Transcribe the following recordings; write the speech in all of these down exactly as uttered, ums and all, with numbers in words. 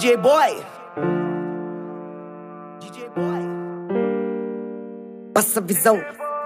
D J Boy, D J Boy, passa a visão.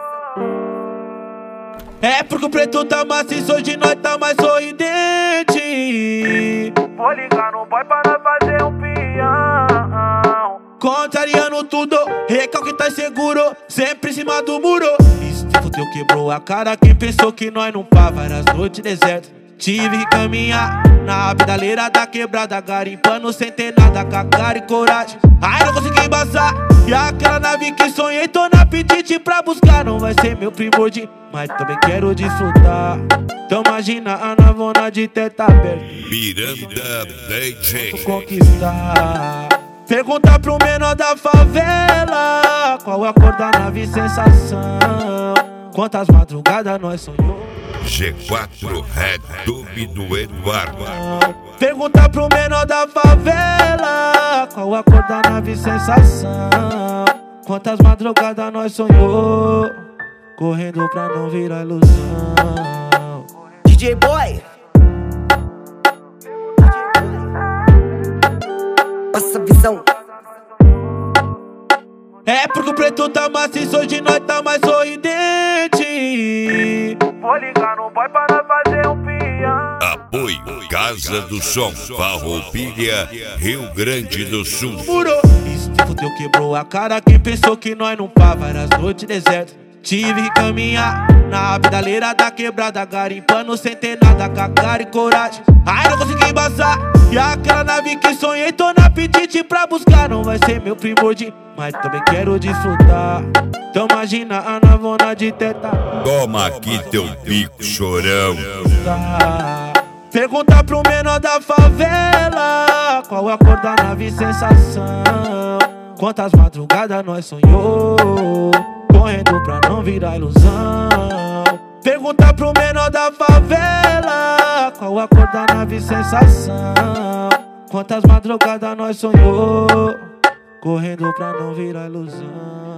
É porque o preto tá maciço, hoje nós tá mais sorridente. Vou ligar no boy pra nós fazer um peão. Contrariando tudo, recalque tá seguro, sempre em cima do muro. Isso te fudeu, quebrou a cara, quem pensou que nós não pá. Várias noites desertas, tive que caminhar na pedaleira da quebrada, garimpando sem ter nada, com a cara e coragem. Ai, não consegui embaçar, e aquela nave que sonhei, tô na apetite pra buscar. Não vai ser meu primordial, mas também quero desfrutar. Então imagina a navona de teta aberta, Miranda D J. Conquistar. Perguntar pro menor da favela qual a cor da nave, sensação. Quantas madrugadas nós sonhou. G quatro Red Dub do Eduardo. Perguntar pro menor da favela qual a cor da nave, sensação. Quantas madrugadas nós sonhou, correndo pra não virar ilusão. D J Boy, passa a visão. É porque o preto tá maciço, hoje nós tá mais sorridente. Vou ligar no boy pra nós fazer um peão. Apoio Casa do Som, Farroupilha, Rio Grande do Sul. Murou, isso te fudeu, quebrou a cara, quem pensou que nós não pá. Várias noites desertas, tive que caminhar na pedaleira da quebrada, garimpando sem ter nada, com a cara e coragem. Ai, não consegui embaçar, e aquela nave que sonhei, tô na apetite pra buscar. Não vai ser meu primordial, mas também quero desfrutar. Então imagina a navona de teta. Toma aqui teu bico, chorão. Perguntar pro menor da favela qual a cor da nave, sensação. Quantas madrugadas nós sonhou, correndo pra não virar ilusão. Perguntar pro menor da favela qual a cor da nave, sensação. Quantas madrugadas nós sonhou, correndo pra não virar ilusão.